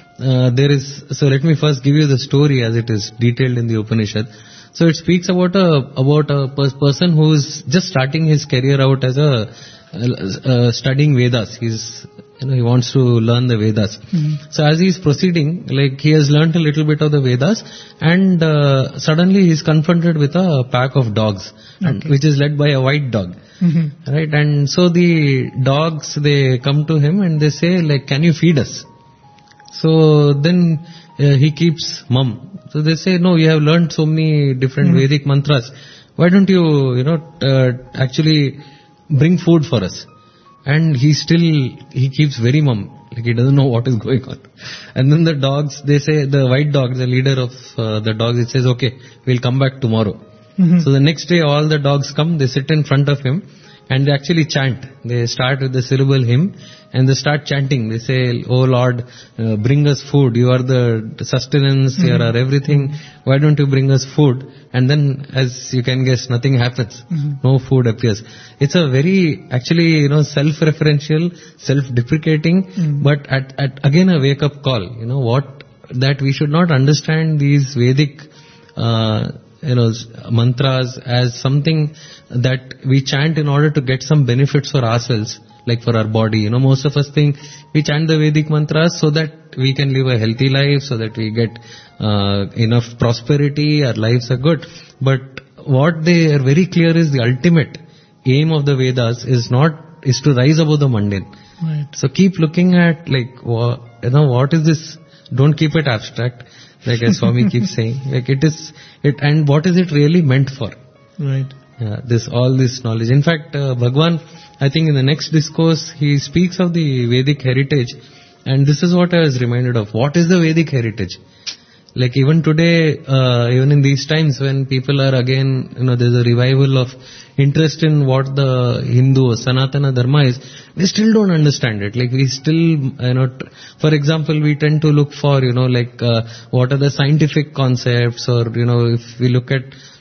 so let me first give you the story as it is detailed in the Upanishad. So it speaks about a person who is just starting his career out as studying Vedas. He wants to learn the Vedas. So as he is proceeding, he has learnt a little bit of the Vedas, and suddenly he is confronted with a pack of dogs, which is led by a white dog. Right? And so the dogs, they come to him and they say, can you feed us? So then he keeps mum. So they say, no, you have learned so many different Vedic mantras. Why don't you, actually bring food for us? And he keeps very mum. He doesn't know what is going on. And then the dogs, they say, the white dog, the leader of the dogs, it says, okay, we'll come back tomorrow. So the next day all the dogs come, they sit in front of him and they actually chant. They start with the syllable hymn and they start chanting. They say, oh Lord, bring us food. You are the sustenance, you are everything. Why don't you bring us food? And then, as you can guess, nothing happens. No food appears. It's a very, actually, self-referential, self-deprecating, but at again a wake-up call. That we should not understand these Vedic, mantras as something that we chant in order to get some benefits for ourselves, like for our body. Most of us think we chant the Vedic mantras so that we can live a healthy life, so that we get enough prosperity, our lives are good. But what they are very clear is the ultimate aim of the Vedas is to rise above the mundane. Right. So keep looking at what is this? Don't keep it abstract, like as Swami keeps saying. And what is it really meant for? Right. All this knowledge. In fact, Bhagwan, I think in the next discourse, he speaks of the Vedic heritage, and this is what I was reminded of. What is the Vedic heritage? Even today, even in these times when people are again, there's a revival of interest in what the Hindu or Sanatana Dharma is, we still don't understand it. We still, for example, we tend to look for, what are the scientific concepts, or, if we look at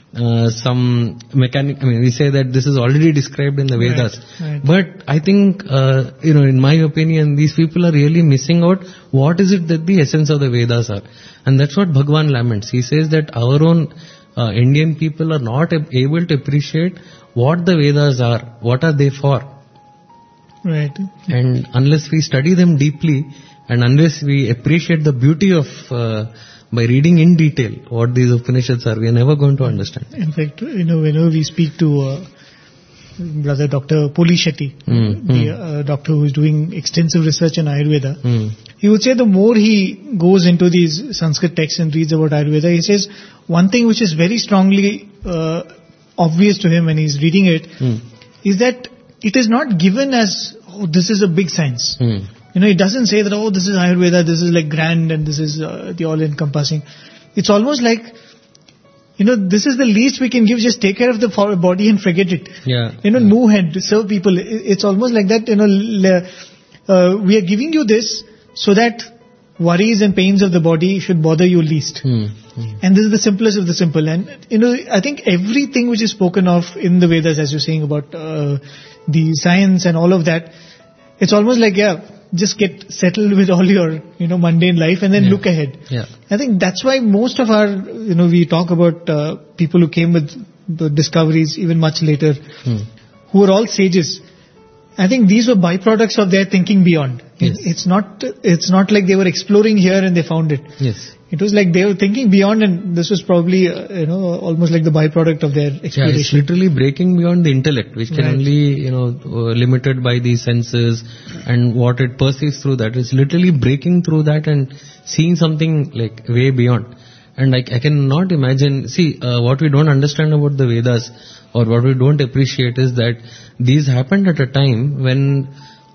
some mechanic, we say that this is already described in the Vedas. Right. But I think, in my opinion, these people are really missing out what is it that the essence of the Vedas are. And that's what Bhagwan laments. He says that our own Indian people are not able to appreciate what the Vedas are. What are they for? Right. And unless we study them deeply, and unless we appreciate the beauty of by reading in detail what these Upanishads are, we are never going to understand. In fact, whenever we speak to Brother Dr. Poli Shetty, the doctor who is doing extensive research in Ayurveda, he would say the more he goes into these Sanskrit texts and reads about Ayurveda, he says one thing which is very strongly obvious to him when he's reading it is that it is not given as, oh, this is a big science. It doesn't say that, oh, this is Ayurveda, this is grand and this is the all-encompassing. It's almost like this is the least we can give. Just take care of the body and forget it. Yeah. Move ahead, serve people. It's almost like that. We are giving you this so that worries and pains of the body should bother you least. And this is the simplest of the simple. And I think everything which is spoken of in the Vedas, as you're saying about the science and all of that, it's almost like, just get settled with all your, mundane life and then look ahead. Yeah. I think that's why most of our, we talk about people who came with the discoveries even much later, who were all sages. I think these were byproducts of their thinking beyond. Yes. It's not like they were exploring here and they found it. Yes. It was like they were thinking beyond, and this was probably, almost like the byproduct of their exploration. Yeah, it's literally breaking beyond the intellect, which can only, limited by the senses and what it perceives through that. It's literally breaking through that and seeing something like way beyond. And I cannot imagine, what we don't understand about the Vedas or what we don't appreciate is that these happened at a time when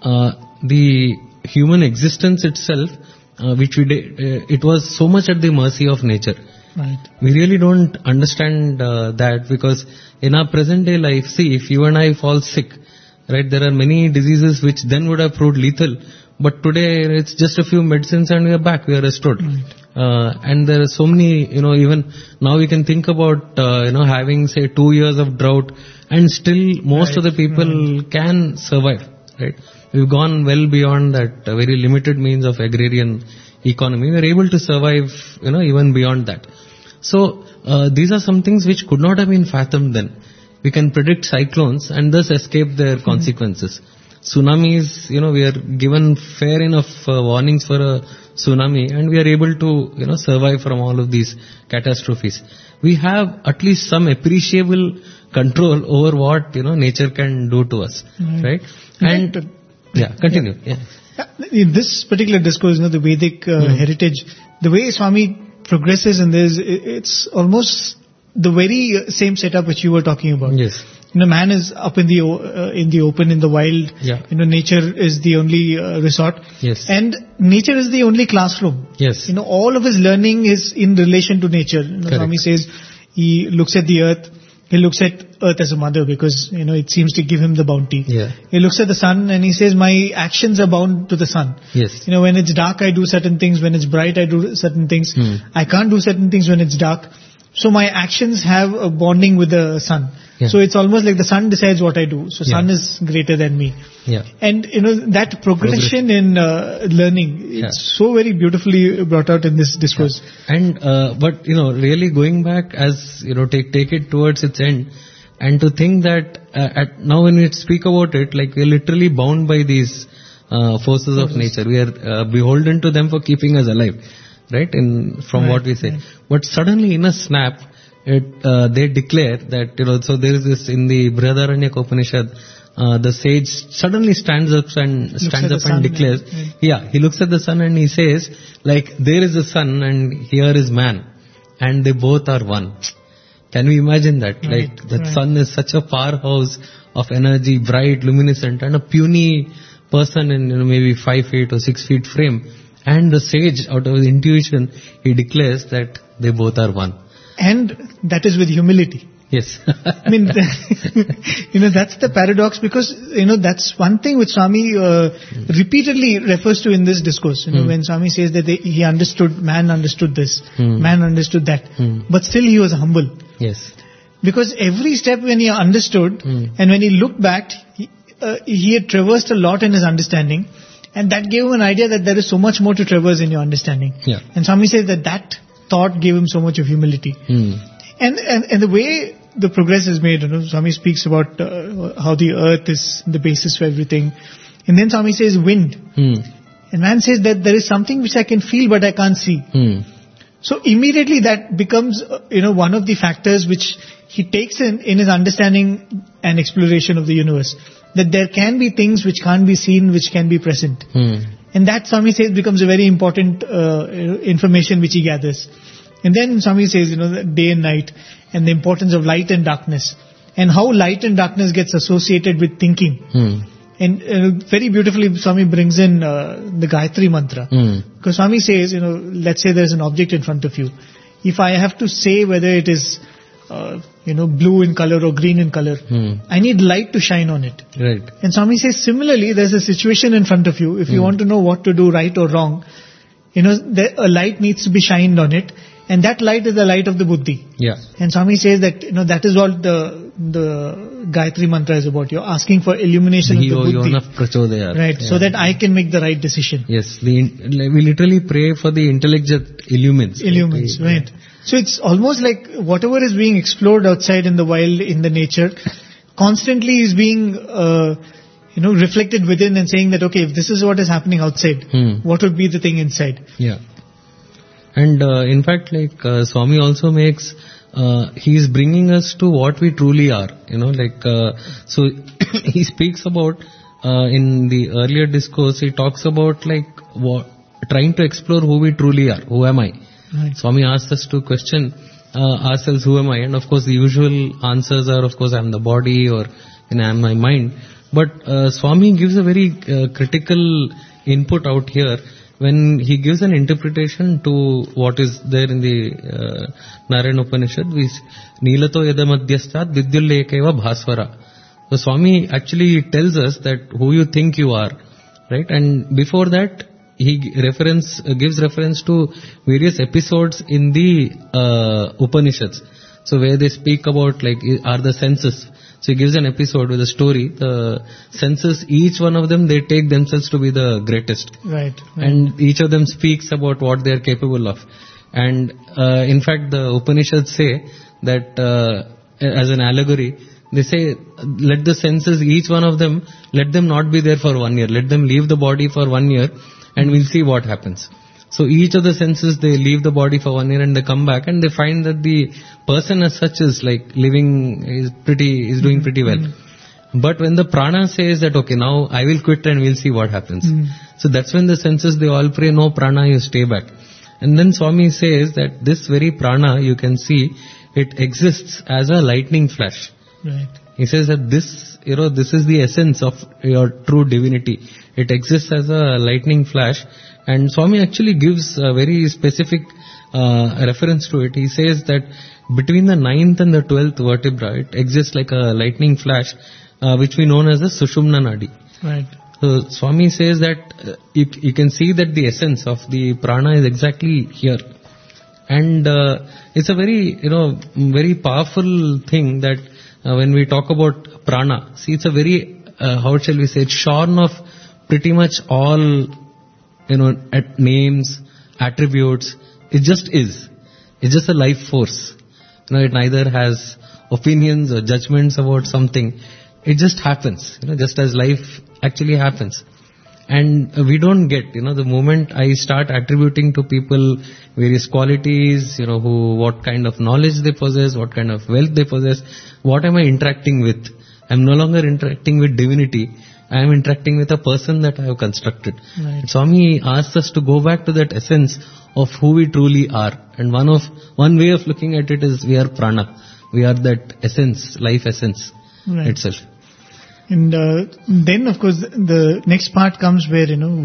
the human existence itself, which we did, it was so much at the mercy of nature. Right. We really don't understand that, because in our present day life, if you and I fall sick, right, there are many diseases which then would have proved lethal, but today it's just a few medicines and we are back, we are restored. Right. And there are so many, even now we can think about, having say 2 years of drought and still most of the people can survive, right? We've gone well beyond that very limited means of agrarian economy. We're able to survive, even beyond that. So, these are some things which could not have been fathomed then. We can predict cyclones and thus escape their consequences. Tsunamis, we are given fair enough warnings for a tsunami and we are able to, survive from all of these catastrophes. We have at least some appreciable control over what, nature can do to us, right? And, continue. Yeah. In this particular discourse, the Vedic heritage, the way Swami progresses in this, it's almost the very same setup which you were talking about. Yes. Man is up in the open, in the wild. Yeah. Nature is the only resort. Yes. And nature is the only classroom. Yes. All of his learning is in relation to nature. Swami says he looks at the earth. He looks at earth as a mother because, it seems to give him the bounty. Yeah. He looks at the sun and he says, my actions are bound to the sun. Yes. When it's dark, I do certain things. When it's bright, I do certain things. I can't do certain things when it's dark. So my actions have a bonding with the sun. Yeah. So it's almost like the sun decides what I do. So sun is greater than me. Yeah. And, that progression in learning, it's so very beautifully brought out in this discourse. Yeah. And, but, really going back as, take it towards its end and to think that now when we speak about it, like we're literally bound by these forces of nature. We are beholden to them for keeping us alive, right? From what we say. Right. But suddenly in a snap, they declare that, so there is this in the Brihadaranyaka Upanishad, the sage suddenly stands up and declares, he looks at the sun and he says, like, there is a sun and here is man, and they both are one. Can we imagine that? Right, like, that sun is such a powerhouse of energy, bright, luminescent, and a puny person in, maybe 5 feet or 6 feet frame. And the sage, out of his intuition, he declares that they both are one. And that is with humility. Yes. I mean, that's the paradox because, that's one thing which Swami repeatedly refers to in this discourse. When Swami says that he understood, man understood this, man understood that, but still he was humble. Yes. Because every step when he understood and when he looked back, he had traversed a lot in his understanding. And that gave him an idea that there is so much more to traverse in your understanding. Yeah. And Swami says that thought gave him so much of humility. And the way the progress is made, Swami speaks about how the earth is the basis for everything. And then Swami says wind. And man says that there is something which I can feel but I can't see. So immediately that becomes, one of the factors which he takes in his understanding and exploration of the universe. That there can be things which can't be seen, which can be present. And that, Swami says, becomes a very important information which he gathers. And then Swami says, day and night, and the importance of light and darkness, and how light and darkness gets associated with thinking. And very beautifully, Swami brings in the Gayatri mantra. Because Swami says, let's say there's an object in front of you. if I have to say whether it is, blue in color or green in color, I need light to shine on it. Right. And Swami says, similarly, there's a situation in front of you. If you want to know what to do, right or wrong, a light needs to be shined on it. And that light is the light of the buddhi. Yeah. And Swami says that, that is what the Gayatri mantra is about. You're asking for illumination of the buddhi. Right. Yeah. So that I can make the right decision. Yes. We literally pray for the intellect that illumines. Illumines, right. So it's almost like whatever is being explored outside in the wild, in the nature, constantly is being, reflected within and saying that, okay, if this is what is happening outside, what would be the thing inside? Yeah. And in fact, Swami also makes, he is bringing us to what we truly are. So he speaks about, in the earlier discourse, he talks about trying to explore who we truly are. Who am I? Right. Swami asks us to question ourselves, who am I? And of course, the usual answers are, of course, I am the body or I am my mind. But Swami gives a very critical input out here when he gives an interpretation to what is there in the Narayana Upanishad, which Nilato Yadamadhyastat Vidyullekeva Bhasvara. So Swami actually tells us that who you think you are, right? And before that, he gives reference to various episodes in the Upanishads. So where they speak about are the senses. So he gives an episode with a story. The senses, each one of them, they take themselves to be the greatest. Right. And each of them speaks about what they are capable of. And in fact, the Upanishads say that as an allegory, they say, let the senses, each one of them, let them not be there for 1 year. Let them leave the body for 1 year and we'll see what happens. So each of the senses, they leave the body for 1 year and they come back and they find that the person as such is is doing pretty well. But when the prana says that, okay, now I will quit and we'll see what happens. So that's when the senses, they all pray, no prana, you stay back. And then Swami says that this very prana, you can see, it exists as a lightning flash. Right. He says that this is the essence of your true divinity. It exists as a lightning flash. And Swami actually gives a very specific reference to it. He says that between the 9th and the 12th vertebra, it exists like a lightning flash, which we know as the Sushumna Nadi. Right. So Swami says that you can see that the essence of the prana is exactly here. And it's a very, very powerful thing that when we talk about prana, see, it's a very, how shall we say, it's shorn of pretty much all, at names, attributes. It just is. It's just a life force. It neither has opinions or judgments about something. It just happens, just as life actually happens. And we don't get, the moment I start attributing to people various qualities, what kind of knowledge they possess, what kind of wealth they possess, what am I interacting with? I'm no longer interacting with divinity. I am interacting with a person that I have constructed. Right. Swami asks us to go back to that essence of who we truly are. And one way of looking at it is we are prana. We are that essence, life essence itself. And then, of course, the next part comes where,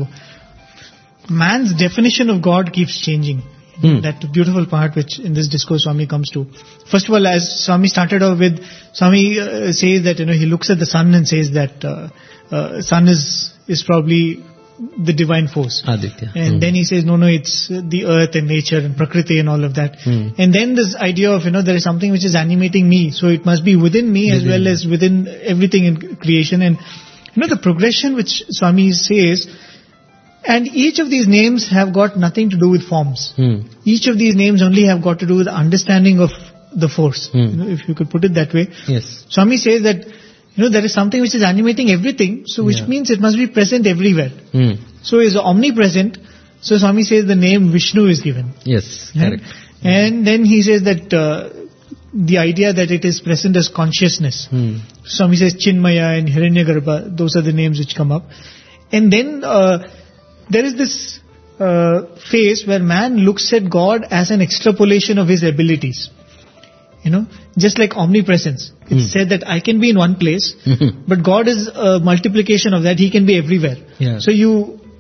man's definition of God keeps changing. That beautiful part which in this discourse Swami comes to. First of all, as Swami started off with, Swami says that, he looks at the sun and says that sun is probably the divine force. Aditya. And then he says, no, it's the earth and nature and Prakriti and all of that. And then this idea of, there is something which is animating me. So it must be within me as well as within everything in creation. And, the progression which Swami says, and each of these names have got nothing to do with forms. Each of these names only have got to do with the understanding of the force. If you could put it that way. Yes. Swami says that, there is something which is animating everything, so which means it must be present everywhere. So is omnipresent. So Swami says the name Vishnu is given. Yes, correct. And then he says that the idea that it is present as consciousness. Swami says Chinmaya and Hiranyagarbha, those are the names which come up. And then there is this phase where man looks at God as an extrapolation of his abilities. Just like omnipresence. It's said that I can be in one place, but God is a multiplication of that. He can be everywhere. Yeah. So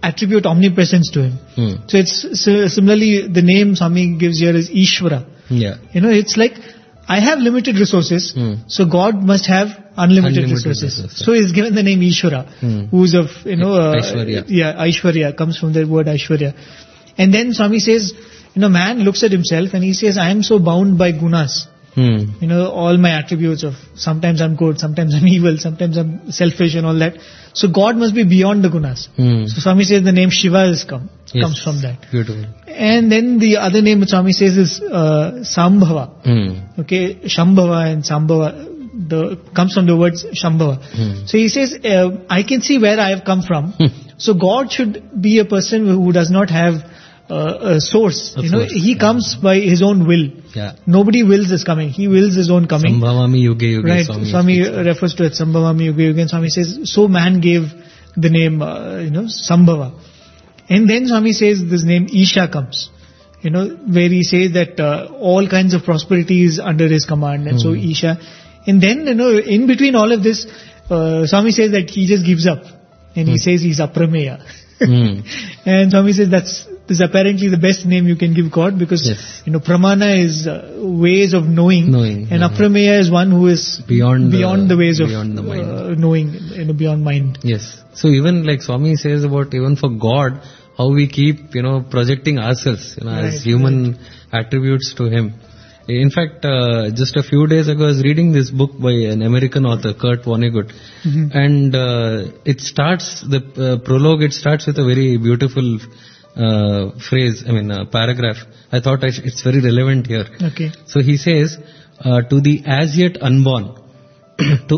attribute omnipresence to him. So it's similarly the name Swami gives here is Ishvara. Yeah. It's like I have limited resources, so God must have unlimited resources. So he's given the name Ishvara, who's of Aishwarya. Aishwarya comes from the word Aishwarya. And then Swami says, man looks at himself and he says, I am so bound by gunas. All my attributes of sometimes I'm good, sometimes I'm evil, sometimes I'm selfish and all that. So God must be beyond the gunas. So Swami says the name Shiva comes from that. Beautiful. And then the other name which Swami says is Sambhava. Okay, Shambhava and Sambhava comes from the words Shambhava. So he says, I can see where I have come from. So God should be a person who does not have a source. He comes by his own will. Yeah. Nobody wills his coming. He wills his own coming. Sambhavami yuge yuge. Right. Swami refers to it. Sambhavami yuge yuge. And Swami says, so man gave the name, Sambhava. And then Swami says this name Isha comes. Where he says that all kinds of prosperity is under his command. And so Isha. And then, in between all of this, Swami says that he just gives up. And he says he's Aprameya. And Swami says this is apparently the best name you can give God because, Pramana is ways of knowing. And Aprameya is one who is beyond the ways of the mind. Knowing, beyond mind. Yes. So even like Swami says about even for God, how we keep, projecting ourselves, as human attributes to Him. In fact, just a few days ago, I was reading this book by an American author, Kurt Vonnegut, and it starts, the prologue, it starts with a very beautiful paragraph. I thought it's very relevant here. Okay. So he says, to the as yet unborn, to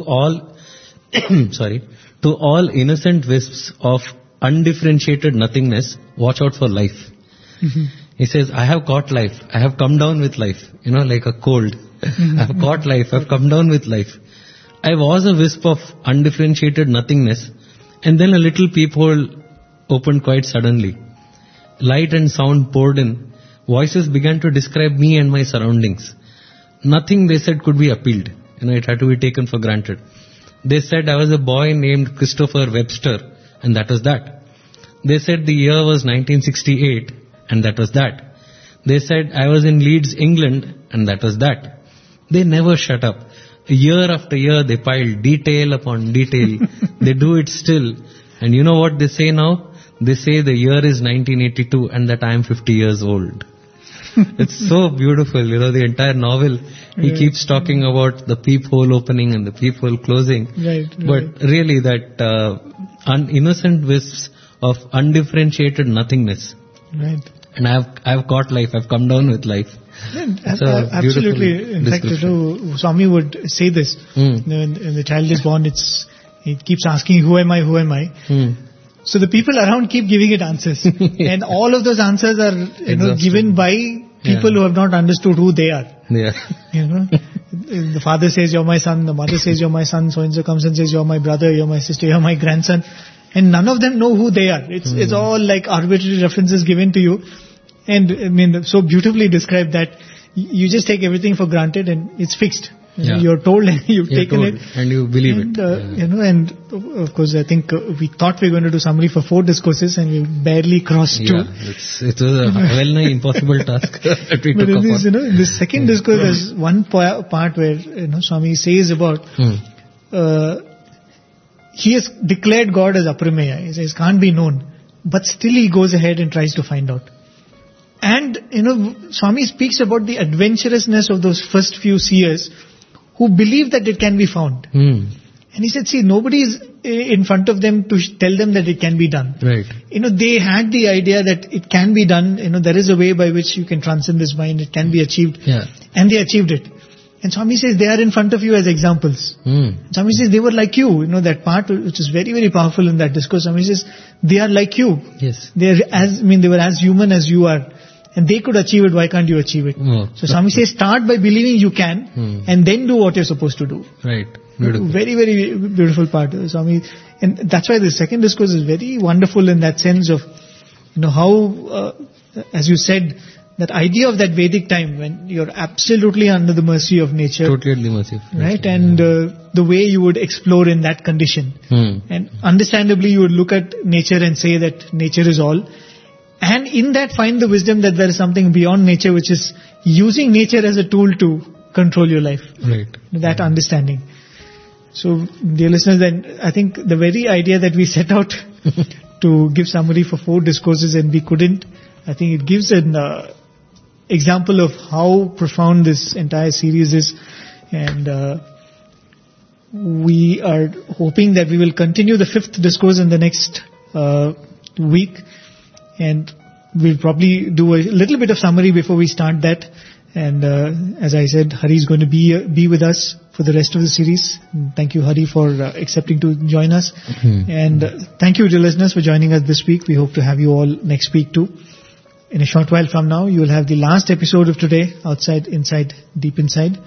all innocent wisps of undifferentiated nothingness, watch out for life. He says, I have caught life. I have come down with life. Like a cold. I have caught life. I have come down with life. I was a wisp of undifferentiated nothingness, and then a little peephole opened quite suddenly. Light and sound poured in. Voices began to describe me and my surroundings. Nothing, they said, could be appealed. It had to be taken for granted. They said I was a boy named Christopher Webster, and that was that. They said the year was 1968, and that was that. They said I was in Leeds, England, and that was that. They never shut up. Year after year they piled detail upon detail. They do it still. And you know what they say now? They say the year is 1982 and that I am 50 years old. It's so beautiful, the entire novel. He keeps talking about the peephole opening and the peephole closing. Right. But really that innocent wisps of undifferentiated nothingness. Right. And I have caught life. I've come down with life. Absolutely. In fact, Swami would say this. When the child is born, he keeps asking, who am I, who am I? So the people around keep giving it answers. And all of those answers are given by people who have not understood who they are. Yeah. The father says, you're my son. The mother says, you're my son. So-and-so comes and says, you're my brother, you're my sister, you're my grandson. And none of them know who they are. It's all like arbitrary references given to you. And so beautifully described that you just take everything for granted and it's fixed. You're told and you've taken it. And you believe it. And of course I think we thought we were going to do summary for 4 discourses and we barely crossed 2. It was a well-nigh impossible task. But in this second discourse there's one part where Swami says about he has declared God as Aprameya. He says can't be known. But still he goes ahead and tries to find out. And, Swami speaks about the adventurousness of those first few seers who believe that it can be found. And he said, see, nobody is in front of them to tell them that it can be done. Right. They had the idea that it can be done. There is a way by which you can transcend this mind. It can be achieved. Yeah. And they achieved it. And Swami says they are in front of you as examples. Swami says they were like you. That part which is very, very powerful in that discourse. Swami says they are like you. Yes. They were as human as you are. And they could achieve it, why can't you achieve it? So Swami says start by believing you can and then do what you're supposed to do. Right. Beautiful. Very, very beautiful part, Swami. And that's why the second discourse is very wonderful in that sense of, how, as you said, that idea of that Vedic time when you're absolutely under the mercy of nature. Totally at the mercy. Right, and the way you would explore in that condition. And understandably you would look at nature and say that nature is all. And in that find the wisdom that there is something beyond nature, which is using nature as a tool to control your life. Right. That understanding. So, dear listeners, then I think the very idea that we set out to give summary for 4 discourses and we couldn't, I think it gives an example of how profound this entire series is. And we are hoping that we will continue the 5th discourse in the next week. And we'll probably do a little bit of summary before we start that. And as I said, Hari is going to be with us for the rest of the series. Thank you, Hari, for accepting to join us. And thank you, dear listeners, for joining us this week. We hope to have you all next week too. In a short while from now, you will have the last episode of today, Outside, Inside, Deep Inside.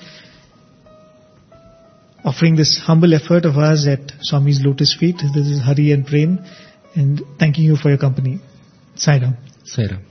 Offering this humble effort of ours at Swami's Lotus Feet. This is Hari and Prem. And thanking you for your company. Sai Ram. Sai Ram.